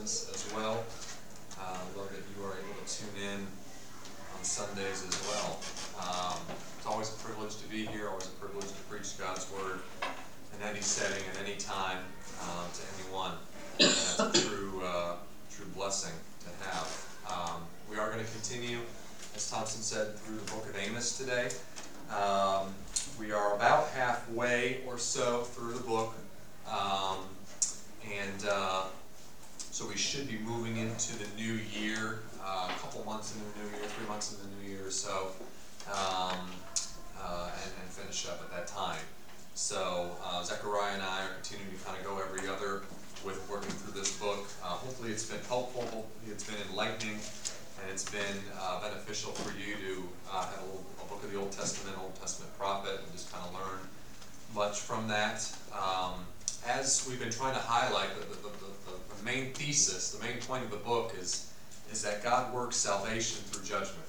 presence as well. Love that you are able to tune in on Sundays as well. It's always a privilege to be here, always a privilege to preach God's Word in any setting, at any time, to anyone. And that's a true blessing to have. We are going to continue, as Thompson said, through the book of Amos today. We are about halfway or so through the book, so we should be moving into the new year, a couple months into the new year, 3 months into the new year or so, and finish up at that time. So Zechariah and I are continuing to kind of go every other with working through this book. Hopefully it's been helpful, hopefully it's been enlightening, and it's been beneficial for you to have a book of the Old Testament prophet, and just kind of learn much from that. As we've been trying to highlight, the main thesis, the main point of the book is that God works salvation through judgment.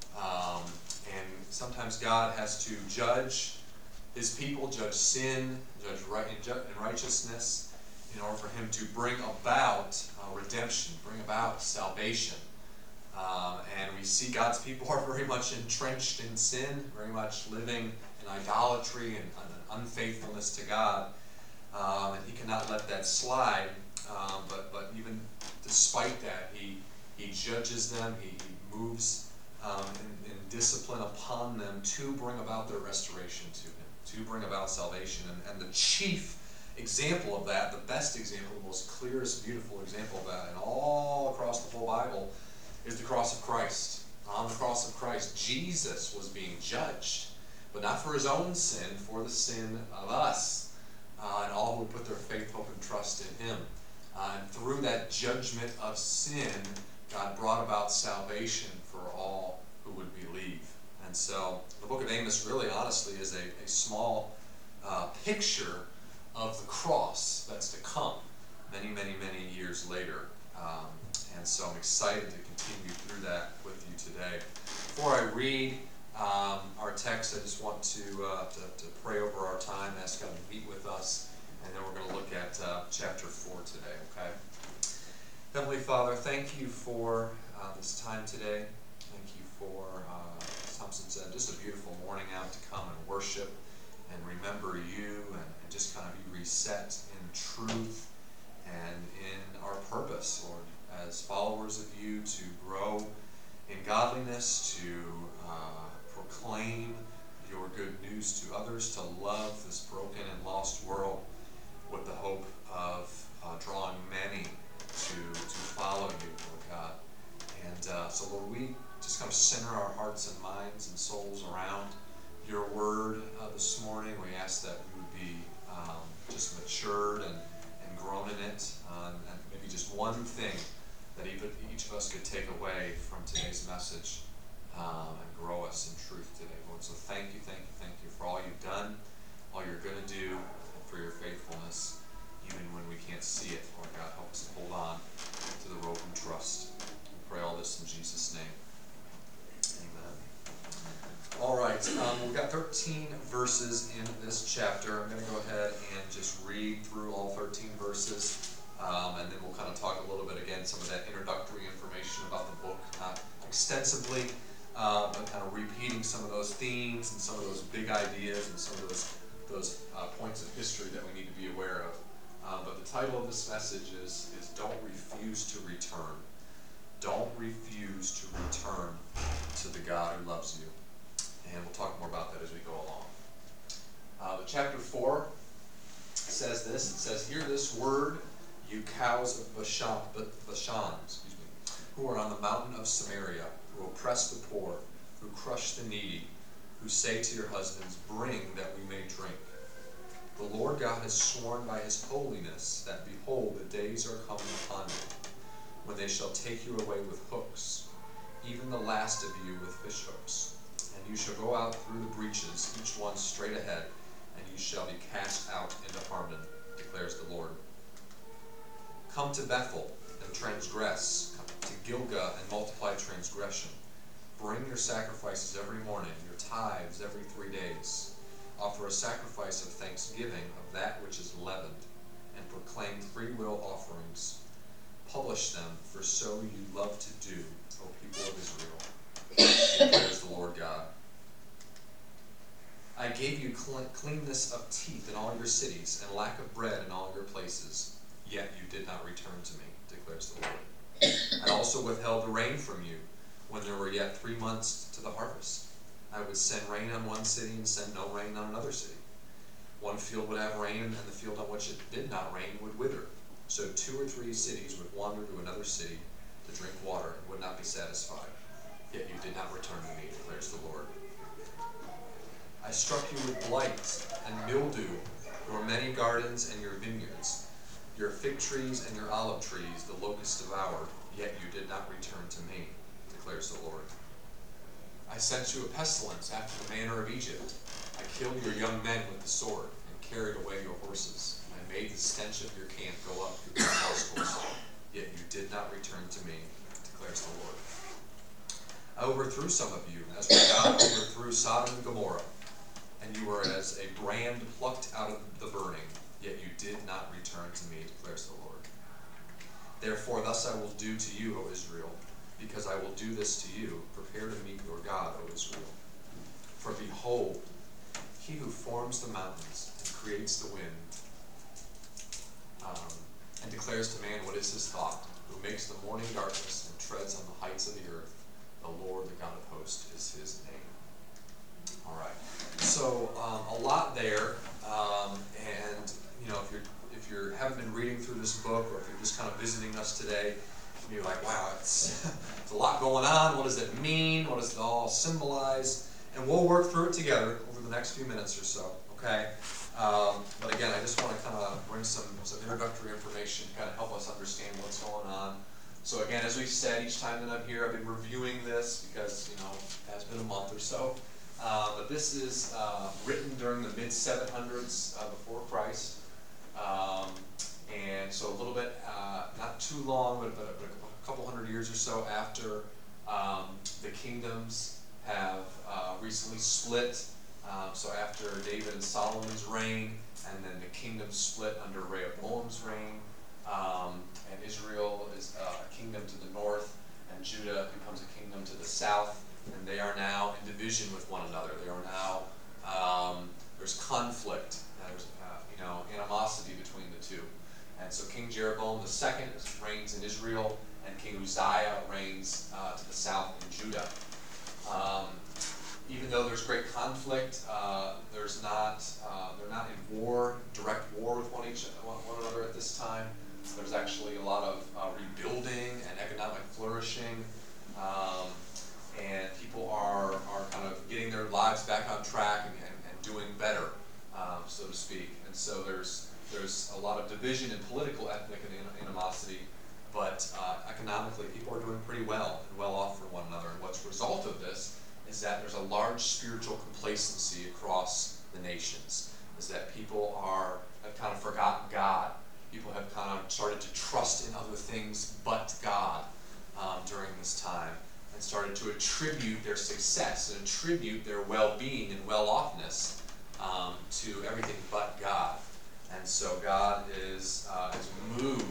And sometimes God has to judge His people, judge sin, judge righteousness, in order for Him to bring about redemption, bring about salvation. And we see God's people are very much entrenched in sin, very much living in idolatry and unfaithfulness to God. And He cannot let that slide. But even despite that, He judges them, He moves in discipline upon them to bring about their restoration to Him, to bring about salvation. And the chief example of that, the best example, the most clearest, beautiful example of that, and all across the whole Bible, is the cross of Christ. On the cross of Christ, Jesus was being judged, but not for His own sin, for the sin of us, and all who put their faith, hope, and trust in Him. And through that judgment of sin, God brought about salvation for all who would believe. And so the book of Amos really, honestly, is a small picture of the cross that's to come many, many, many years later. And so I'm excited to continue through that with you today. Before I read our text, I just want to pray over our time, ask God to meet with us, and then we're going to look at chapter 4 today, okay? Heavenly Father, thank you for this time today. Thank you for, as Thompson said, just a beautiful morning out to come and worship and remember you and just kind of be reset in truth and in our purpose, Lord, as followers of you, to grow in godliness, to proclaim your good news to others, to love this broken and lost world with the hope of drawing many to follow you, Lord God. And so, Lord, we just kind of center our hearts and minds and souls around your word this morning. We ask that we would be just matured and grown in it, and maybe just one thing that each of us could take away from today's message and grow us in truth today, Lord. So thank you for all you've done, all you're going to do, and for your faithfulness, even when we can't see it. Lord God, help us to hold on to the rope and trust. We pray all this in Jesus' name. Amen. All right, we've got 13 verses in this chapter. I'm going to go ahead and just read through all 13 verses, and then we'll kind of talk a little bit again, some of that introductory information about the book, not extensively, but kind of repeating some of those themes and some of those big ideas and some of those points of history that we need to be aware of. But the title of this message is Don't Refuse to Return. Don't refuse to return to the God who loves you. And we'll talk more about that as we go along. The chapter 4 says this. It says, "Hear this word, you cows of Bashan, who are on the mountain of Samaria, who oppress the poor, who crush the needy, who say to your husbands, bring that we may drink. The Lord God has sworn by His holiness that, behold, the days are coming upon you, when they shall take you away with hooks, even the last of you with fish hooks. And you shall go out through the breaches, each one straight ahead, and you shall be cast out into Harmon, declares the Lord. Come to Bethel and transgress, come to Gilgal and multiply transgression. Bring your sacrifices every morning, your tithes every 3 days. Offer a sacrifice of thanksgiving of that which is leavened, and proclaim freewill offerings. publish them, for so you love to do, O people of Israel, declares the Lord God. I gave you cleanness of teeth in all your cities, and lack of bread in all your places, yet you did not return to me, declares the Lord. I also withheld the rain from you, when there were yet 3 months to the harvest. I would send rain on one city and send no rain on another city. One field would have rain, and the field on which it did not rain would wither. So 2 or 3 cities would wander to another city to drink water and would not be satisfied. Yet you did not return to me, declares the Lord. I struck you with blight and mildew, your many gardens and your vineyards, your fig trees and your olive trees the locusts devoured, yet you did not return to me, declares the Lord. I sent you a pestilence after the manner of Egypt. I killed your young men with the sword and carried away your horses. I made the stench of your camp go up through your nostrils, yet you did not return to me, declares the Lord. I overthrew some of you, as when God overthrew Sodom and Gomorrah, and you were as a brand plucked out of the burning, yet you did not return to me, declares the Lord. Therefore thus I will do to you, O Israel, because I will do this to you. Prepare to meet your God, O Israel. For behold, he who forms the mountains and creates the wind, and declares to man what is his thought, who makes the morning darkness and treads on the heights of the earth, the Lord, the God of hosts, is his name. All right. So a lot there, and if you haven't been reading through this book, or if you're just kind of visiting us today, you're like, wow, it's a lot going on. What does it mean? What does it all symbolize? And we'll work through it together over the next few minutes or so. Okay. But again, I just want to kind of bring some introductory information to kind of help us understand what's going on. So again, as we said, each time that I'm here, I've been reviewing this because, it has been a month or so. But this is written during the mid-700s before Christ. And so a little bit, not too long, but a couple hundred years or so after the kingdoms have recently split. So after David and Solomon's reign, and then the kingdom split under Rehoboam's reign, and Israel is a kingdom to the north, and Judah becomes a kingdom to the south, and they are now in division with one another. They are now, there's conflict, there's animosity between the two. And so King Jeroboam II reigns in Israel, and King Uzziah reigns to the south in Judah. Even though there's great conflict, they're not in direct war with one another at this time. There's actually a lot of rebuilding and economic flourishing, and people are kind of getting their lives back on track and doing better, so to speak. And so there's a lot of division in political, ethnic, and animosity, but economically people are doing pretty well and well off for one another. And what's the result of this is that there's a large spiritual complacency across the nations, is that people have kind of forgotten God. People have kind of started to trust in other things but God during this time, and started to attribute their success and attribute their well-being and well-offness to everything but God. And so God is moved,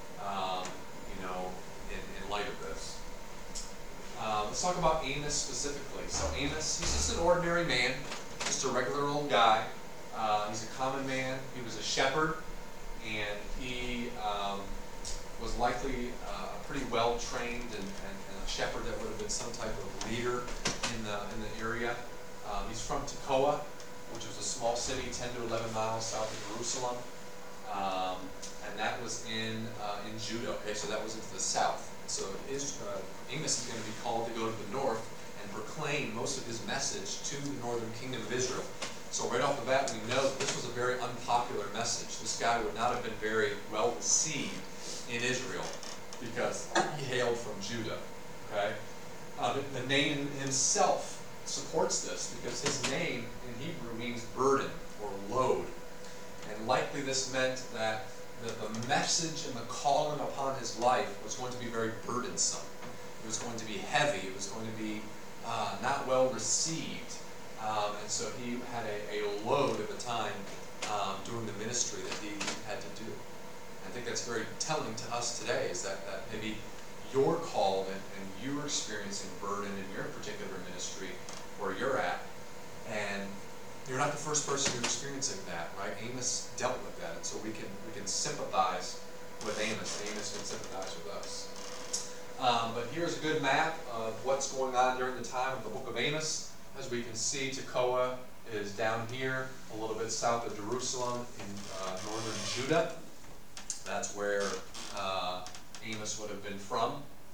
in light of this. Let's talk about Amos specifically. So Amos, he's just an ordinary man, just a regular old guy. He's a common man. He was a shepherd, and he was likely a pretty well-trained and a shepherd that would have been some type of leader in the area. He's from Tekoa, which was a small city 10 to 11 miles south of Jerusalem, and that was in Judah. Okay, so that was into the south. So Amos is going to be called to go to the north and proclaim most of his message to the northern kingdom of Israel. So right off the bat, we know that this was a very unpopular message. This guy would not have been very well received in Israel because he hailed from Judah. Okay, the name himself supports this because his name in Hebrew means burden or load, and likely this meant that the message and the calling upon his life was going to be very burdensome. It was going to be heavy. It was going to be not well received. And so he had a load at the time doing the ministry that he had to do. I think that's very telling to us today is that maybe you're called and you're experiencing burden in your particular ministry where you're at, and you're not the first person who's experiencing that, right? Amos dealt with that, and so we can sympathize with Amos. Amos can sympathize with us. But here's a good map of what's going on during the time of the book of Amos. As we can see, Tekoa is down here, a little bit south of Jerusalem in northern Judah. That's where Amos would have been from.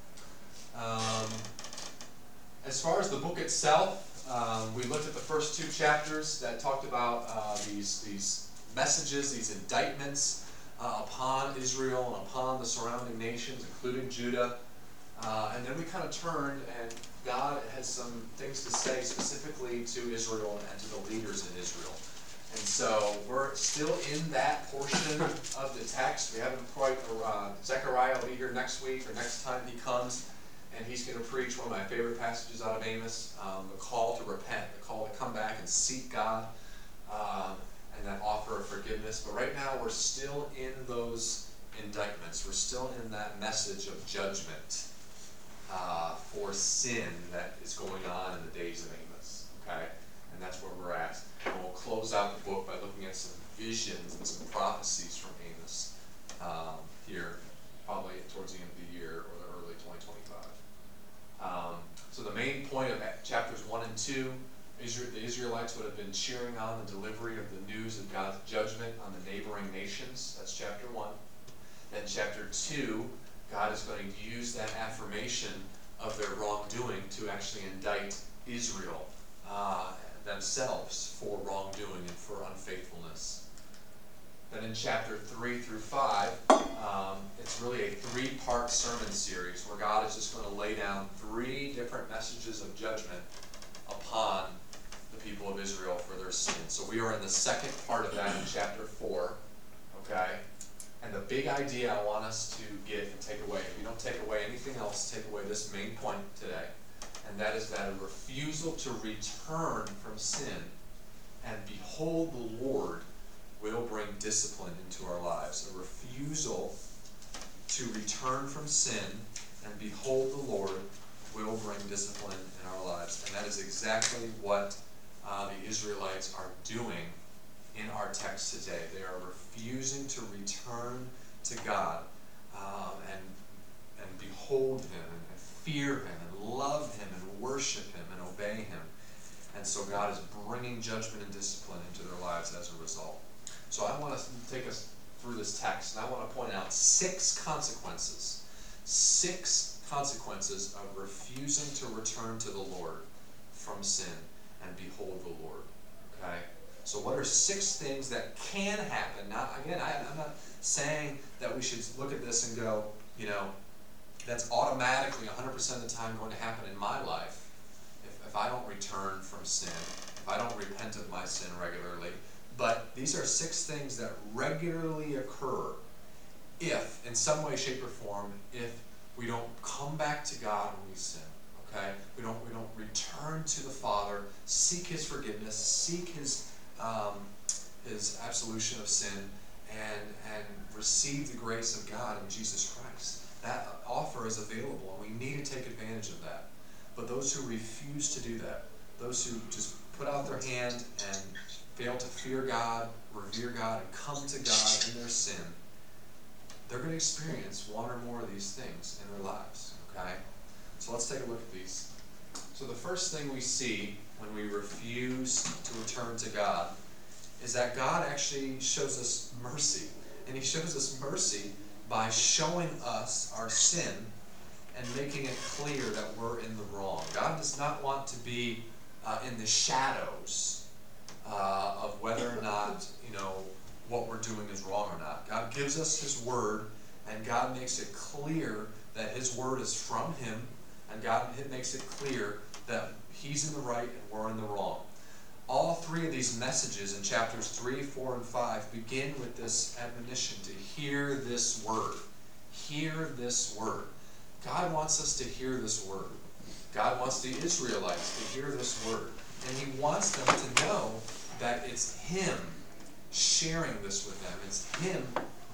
As far as the book itself, we looked at the first 2 chapters that talked about these messages, these indictments upon Israel and upon the surrounding nations, including Judah. And then we kind of turned, and God has some things to say specifically to Israel and to the leaders in Israel. And so we're still in that portion of the text. We haven't quite, Zechariah will be here next week or next time he comes, and he's going to preach one of my favorite passages out of Amos, the call to repent, the call to come back and seek God, and that offer of forgiveness. But right now we're still in those indictments. We're still in that message of judgment for sin that is going on in the days of Amos. Okay? And that's where we're at. And we'll close out the book by looking at some visions and some prophecies from Amos here, probably towards the end of the year or the early 2025. So the main point of chapters 1 and 2, the Israelites would have been cheering on the delivery of the news of God's judgment on the neighboring nations. That's chapter 1. Then chapter 2, God is going to use that affirmation of their wrongdoing to actually indict Israel themselves for wrongdoing and for unfaithfulness. Then in chapter 3 through 5, it's really a 3-part sermon series where God is just going to lay down 3 different messages of judgment upon the people of Israel for their sins. So we are in the second part of that in chapter 4. Okay? And the big idea I want us to get and take away, if you don't take away anything else, take away this main point today. And that is that a refusal to return from sin and behold the Lord will bring discipline into our lives. A refusal to return from sin and behold the Lord will bring discipline in our lives. And that is exactly what the Israelites are doing in our text today. They are refusing to return to God and behold Him and fear Him and love Him and worship Him and obey Him. And so God is bringing judgment and discipline into their lives as a result. So I want to take us through this text, and I want to point out 6 consequences. 6 consequences of refusing to return to the Lord from sin and behold the Lord. Okay? So what are 6 things that can happen? Now, again, I'm not saying that we should look at this and go, that's automatically 100% of the time going to happen in my life if I don't return from sin, if I don't repent of my sin regularly. But these are 6 things that regularly occur if, in some way, shape, or form, if we don't come back to God when we sin. Okay? We don't return to the Father, seek His forgiveness, seek His absolution of sin, and receive the grace of God in Jesus Christ. That offer is available, and we need to take advantage of that. But those who refuse to do that, those who just put out their hand and fail to fear God, revere God, and come to God in their sin, they're going to experience one or more of these things in their lives. Okay? So let's take a look at these. So the first thing we see when we refuse to return to God is that God actually shows us mercy. And He shows us mercy by showing us our sin and making it clear that we're in the wrong. God does not want to be in the shadows of whether or not, what we're doing is wrong or not. God gives us His Word, and God makes it clear that His Word is from Him, and God makes it clear that He's in the right and we're in the wrong. All 3 of these messages in chapters 3, 4, and 5 begin with this admonition to hear this Word. Hear this Word. God wants us to hear this Word. God wants the Israelites to hear this Word. And He wants them to know that it's Him sharing this with them. It's Him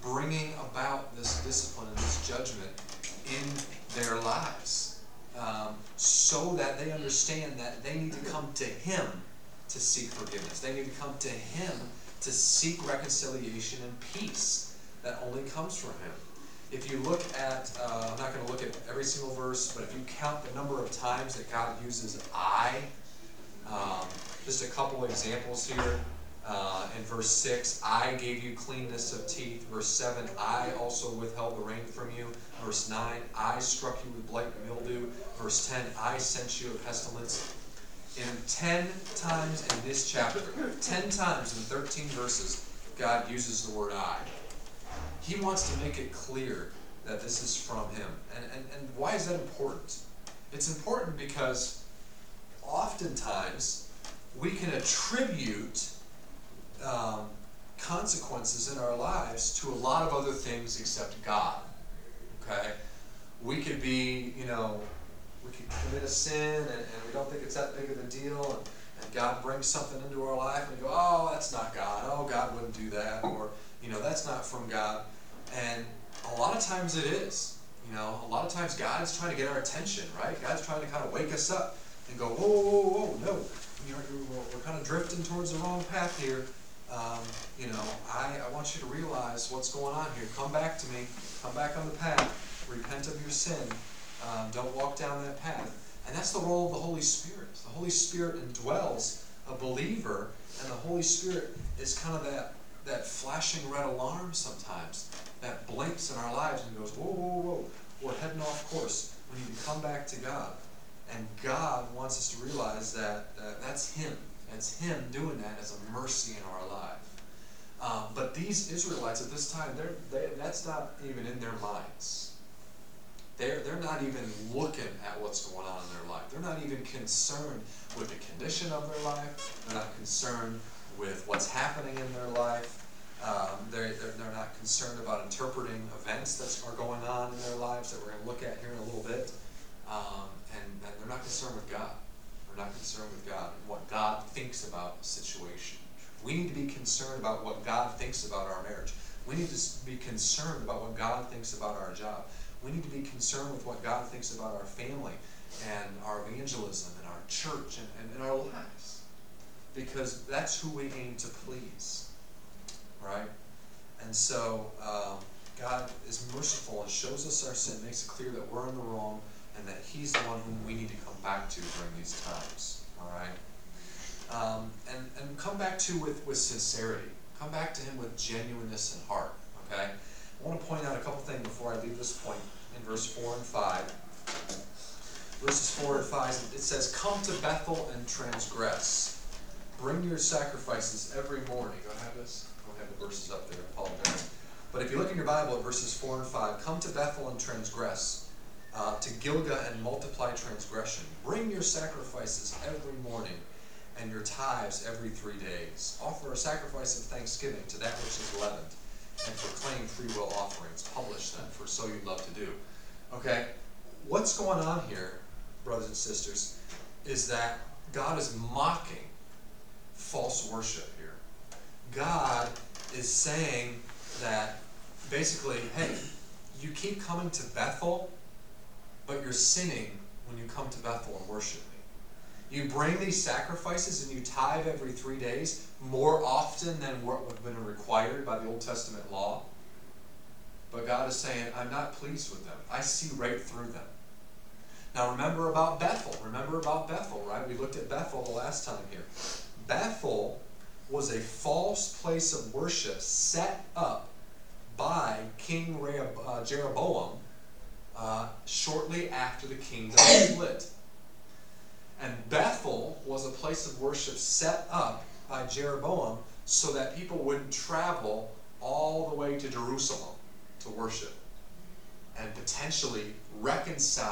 bringing about this discipline and this judgment in their lives, so that they understand that they need to come to Him to seek forgiveness. They need to come to Him to seek reconciliation and peace that only comes from Him. If you look at, I'm not going to look at every single verse, but if you count the number of times that God uses I, just a couple examples here. In verse 6, I gave you cleanness of teeth. Verse 7, I also withheld the rain from you. Verse 9, I struck you with blight and mildew. Verse 10, I sent you a pestilence. In 10 times in this chapter, 10 times in 13 verses, God uses the word I. He wants to make it clear that this is from Him. And why is that important? It's important because oftentimes we can attribute consequences in our lives to a lot of other things except God. Okay? We could be, we could commit a sin and we don't think it's that big of a deal, and God brings something into our life and we go, oh, that's not God. Oh, God wouldn't do that. Or, that's not from God. And a lot of times it is. A lot of times God's trying to get our attention, right? God's trying to kind of wake us up and go, whoa, whoa, whoa, no. We're kind of drifting towards the wrong path here. I want you to realize what's going on here. Come back to me. Come back on the path. Repent of your sin. Don't walk down that path. And that's the role of the Holy Spirit. The Holy Spirit indwells a believer, and the Holy Spirit is kind of that flashing red alarm sometimes that blinks in our lives and goes, whoa, whoa, whoa, we're heading off course. We need to come back to God. And God wants us to realize that that's Him. It's Him doing that as a mercy in our life. But these Israelites at this time, that's not even in their minds. They're not even looking at what's going on in their life. They're not even concerned with the condition of their life. They're not concerned with what's happening in their life. They're not concerned about interpreting events that are going on in their lives that we're going to look at here in a little bit. And they're not concerned with God. They're not concerned with God and what God thinks about the situation. We need to be concerned about what God thinks about our marriage. We need to be concerned about what God thinks about our job. We need to be concerned with what God thinks about our family and our evangelism and our church and our lives. Because that's who we aim to please. Right? And so God is merciful and shows us our sin, makes it clear that we're in the wrong, and that He's the one whom we need to come back to during these times. All right? And come back to with sincerity. Come back to Him with genuineness in heart. Okay? I want to point out a couple things before I leave this point in verse 4 and 5. Verses 4 and 5, it says, come to Bethel and transgress. Bring your sacrifices every morning. Do I have this? I don't have the verses up there. I apologize. But if you look in your Bible at verses 4 and 5, come to Bethel and transgress. To Gilgal and multiply transgression. Bring your sacrifices every morning, and your tithes every 3 days. Offer a sacrifice of thanksgiving to that which is leavened, and proclaim freewill offerings. Publish them, for so you love to do. Okay? What's going on here, brothers and sisters, is that God is mocking false worship here. God is saying that basically, hey, you keep coming to Bethel, but you're sinning when you come to Bethel and worship me. You bring these sacrifices and you tithe every 3 days more often than what would have been required by the Old Testament law. But God is saying, I'm not pleased with them. I see right through them. Now remember about Bethel. Remember about Bethel, right? We looked at Bethel the last time here. Bethel was a false place of worship set up by King Jeroboam shortly after the kingdom split. And Bethel was a place of worship set up by Jeroboam so that people wouldn't travel all the way to Jerusalem to worship and potentially reconcile